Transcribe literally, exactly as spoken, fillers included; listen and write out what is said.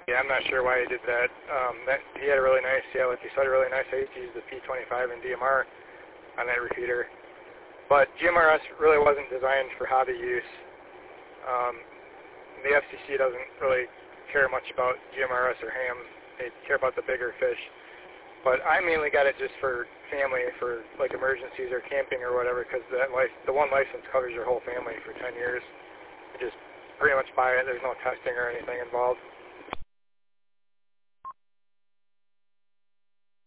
Yeah, I'm not sure why he did that. Um, that he had a really nice, yeah, like you said, a really nice. I used to use the P twenty-five and D M R on that repeater. But G M R S really wasn't designed for hobby use. Um, the F C C doesn't really care much about G M R S or hams. They care about the bigger fish. But I mainly got it just for family, for like emergencies or camping or whatever, because that life, the one license covers your whole family for ten years. You just pretty much buy it. There's no testing or anything involved.